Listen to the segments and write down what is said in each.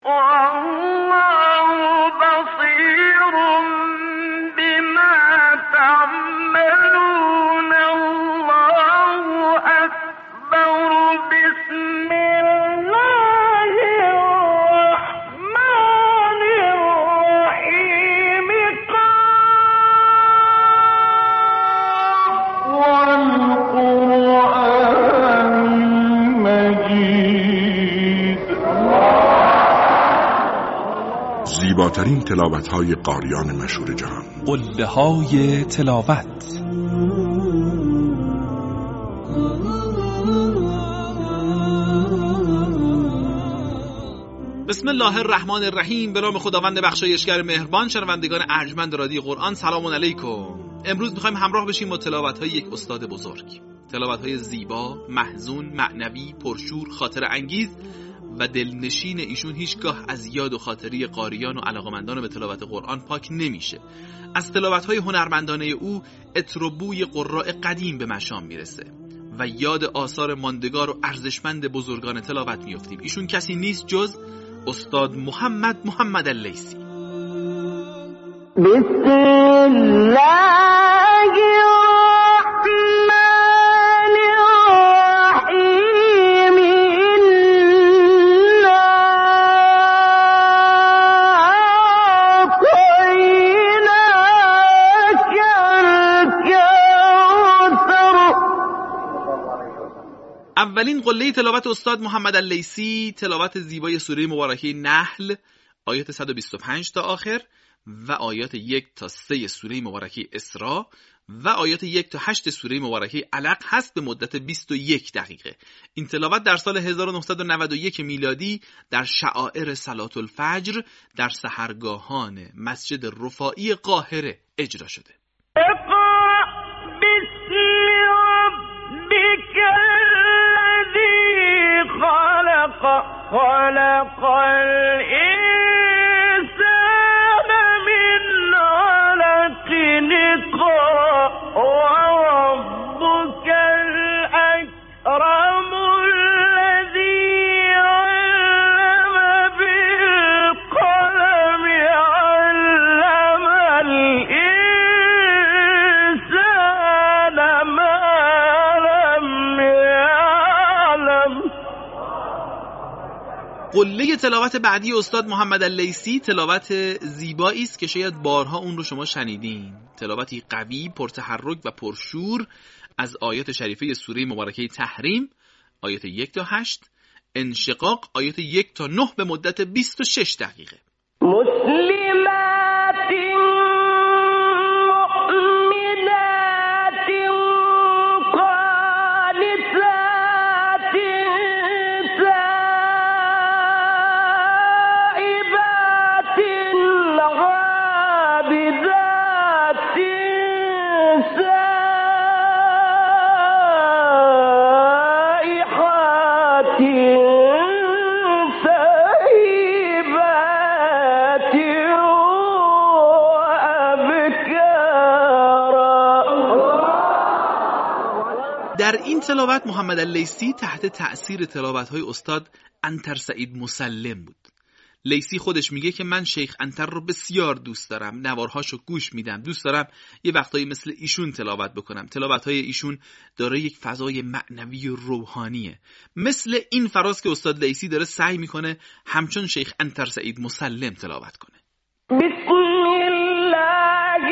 زیباترین تلاوت‌های قاریان مشهور جهان، قله‌های تلاوت. بسم الله الرحمن الرحیم. به نام خداوند بخشایشگر مهربان. شنوندگان ارجمند رادیو قرآن سلام علیکم. امروز می‌خوایم همراه بشیم با تلاوت‌های یک استاد بزرگ، تلاوت‌های زیبا، محزون، معنوی، پرشور، خاطر انگیز و دلنشین. ایشون هیچگاه از یاد و خاطری قاریان و علاقمندان به تلاوت قرآن پاک نمیشه. از تلاوت‌های هنرمندانه او عطر و بوی قراء قدیم به مشام میرسه و یاد آثار ماندگار و ارزشمند بزرگان تلاوت میافتیم. ایشون کسی نیست جز استاد محمد اللیثی. بسم الله اولین قله تلاوت استاد محمد اللیثی تلاوت زیبای سوره مبارکه نحل آیات 125 تا آخر و آیات 1 تا 3 سوره مبارکه اسراء و آیات 1 تا 8 سوره مبارکه علق هست به مدت 21 دقیقه. این تلاوت در سال 1991 میلادی در شعائر صلاة الفجر در سحرگاهان مسجد رفاعی قاهره اجرا شده. خلق الإنسان من علق اقرأ وربك الأكرم الذي علم بالقلم علم الإنسان ما لم يعلم. قله تلاوت بعدی استاد محمد اللیثی تلاوت زیبایی است که شاید بارها اون رو شما شنیدین. تلاوتی قوی، پرتحرک و پرشور از آیات شریفه سوره مبارکه تحریم آیات 1 تا 8، انشقاق آیات 1 تا 9 به مدت 26 دقیقه. در این تلاوت محمد اللیثی تحت تأثیر تلاوت‌های استاد عنتر سعید مسلم بود. لیثی خودش میگه که من شیخ عنتر رو بسیار دوست دارم، نوارهاشو گوش میدم، دوست دارم یه وقتایی مثل ایشون تلاوت بکنم. تلاوت‌های ایشون داره یک فضای معنوی و روحانیه، مثل این فراز که استاد لیثی داره سعی میکنه همچون شیخ عنتر سعید مسلم تلاوت کنه. بسم الله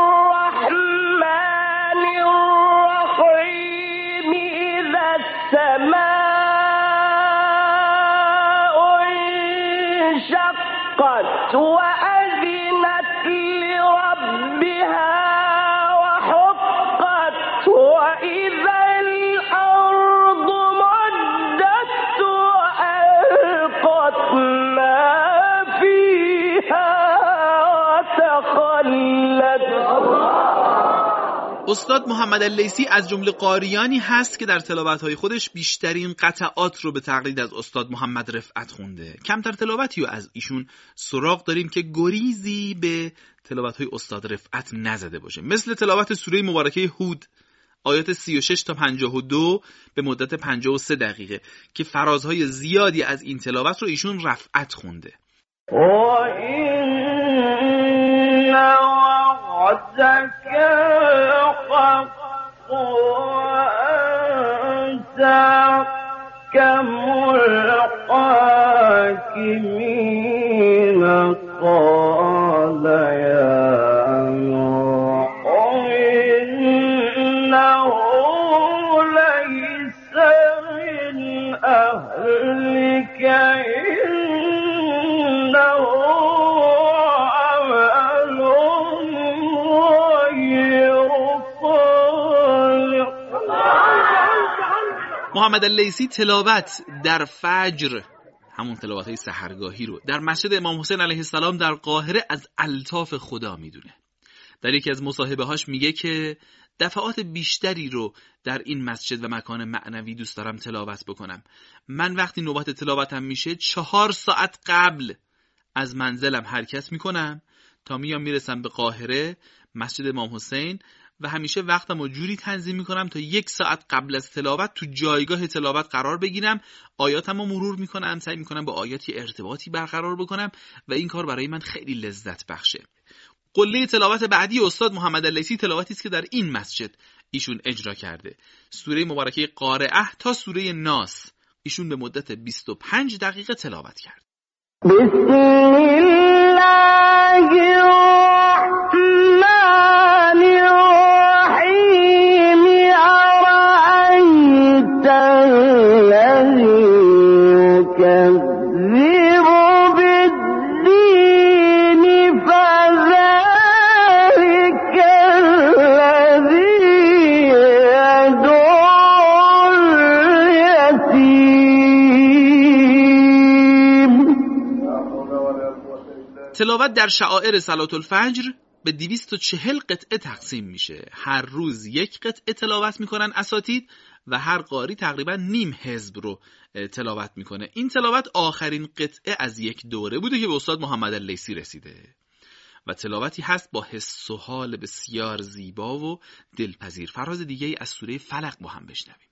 الرحمن الرحیم اذا السماء انشقت وأذنت لربها وحقت وإذا الأرض مدت وألقت ما فيها وتخلت. استاد محمد اللیثی از جمله قاریانی هست که در تلاوت‌های خودش بیشترین قطعات رو به تقلید از استاد محمد رفعت خونده. کمتر تلاوتی رو از ایشون سراغ داریم که گریزی به تلاوت‌های استاد رفعت نزده باشه، مثل تلاوت سوره مبارکه هود آیات 36 تا 52 به مدت 53 دقیقه که فرازهای زیادی از این تلاوت رو ایشون رفعت خونده. وَإِنَّ وَعْدَكَ حَقٌّ وَأَنْتَ أَحْكَمُ الْحَاكِمِينَ قَالَ يَا نُوحُ إِنَّهُ لَيْسَ مِنْ أَهْلِكَ إِنَّهُ عَمَلٌ غَيْرُ صَالِحٍ. محمد اللیثی تلاوت در فجر، همون تلاوت‌های سحرگاهی رو در مسجد امام حسین علیه السلام در قاهره از الطاف خدا میدونه. در یکی از مصاحبه‌هاش میگه که دفعات بیشتری رو در این مسجد و مکان معنوی دوست دارم تلاوت بکنم. من وقتی نوبت تلاوتم میشه 4 ساعت قبل از منزلم حرکت میکنم تا میرسم به قاهره مسجد امام حسین و همیشه وقتم رو جوری تنظیم میکنم تا 1 ساعت قبل از تلاوت تو جایگاه تلاوت قرار بگیرم، آیاتم رو مرور میکنم، سعی میکنم با آیاتی ارتباطی برقرار بکنم و این کار برای من خیلی لذت بخشه. قله تلاوت بعدی استاد محمد اللیثی تلاوتی است که در این مسجد ایشون اجرا کرده. سوره مبارکه قارعه تا سوره ناس ایشون به مدت 25 دقیقه تلاوت کرد. بسم الله الرحمن الرحیم. أرأيت الذي يكذب بالدين فذلك الذي يدعو اليتيم. تلاوت در شعائر صلاة الفجر به 240 قطعه تقسیم میشه. هر روز 1 قطعه تلاوت میکنن اساتید و هر قاری تقریبا نیم حزب رو تلاوت میکنه. این تلاوت آخرین قطعه از یک دوره بوده که به استاد محمد اللیثی رسیده و تلاوتی هست با حس و حال بسیار زیبا و دلپذیر. فراز دیگه ای از سوره فلق با هم بشنویم.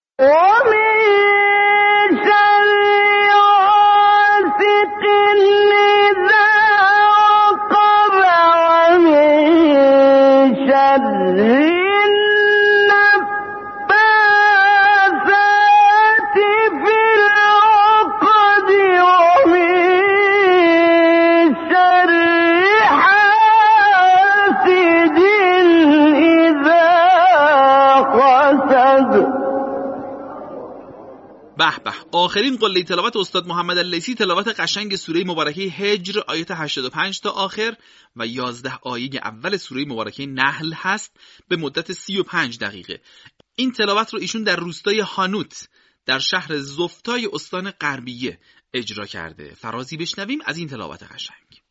به به، آخرین قله تلاوت استاد محمد اللیثی تلاوت قشنگ سوره مبارکه هجر آیات 85 تا آخر و 11 آیه اول سوره مبارکه نحل هست به مدت 35 دقیقه. این تلاوت رو ایشون در روستای هانوت در شهر زفتای استان غربیه اجرا کرده. فرازی بشنویم از این تلاوت قشنگ.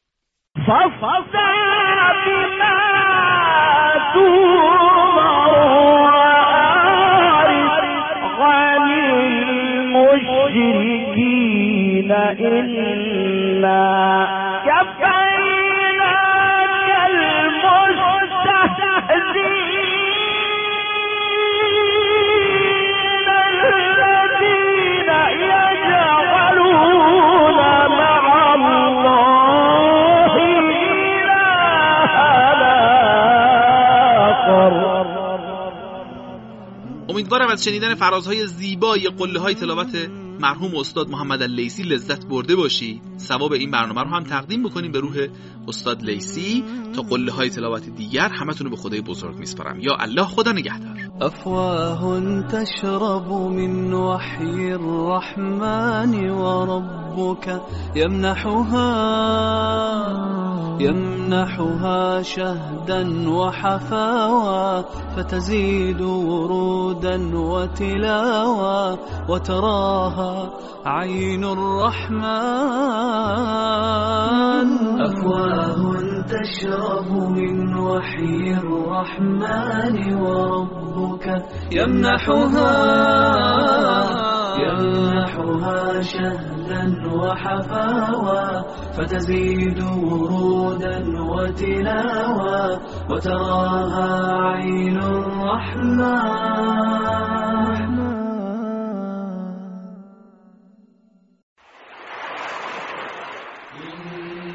المشركين إنا كفيناك المستهزئين الذين يجعلون مع الله إلها آخر. امیدوارم از شنیدن فرازهای زیبای قله‌های تلاوت مرحوم استاد محمد اللیثی لذت برده باشی. ثواب این برنامه رو هم تقدیم بکنیم به روح استاد لیثی. تا قله‌های تلاوت دیگر همتون رو به خدای بزرگ میسپارم. یا الله، خدا نگهدار. أفواه تشرب من وحي الرحمن وربك يمنحها شهدا وحفاوى فتزيد ورودا وتلاوى وتراها عين الرحمن. أفواه تشرب من وحي الرحمن وربك يمنحها شهدا وحفاوى فتزيد ورودا وتلاوى وتراها عين الرحمن.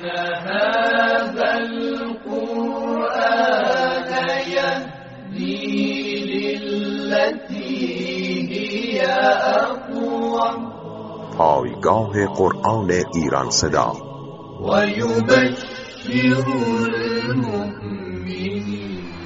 هذا القرآن يهدي للتي هي أقوم. پایگاه قرآن ایران صدا و یبشر المؤمنین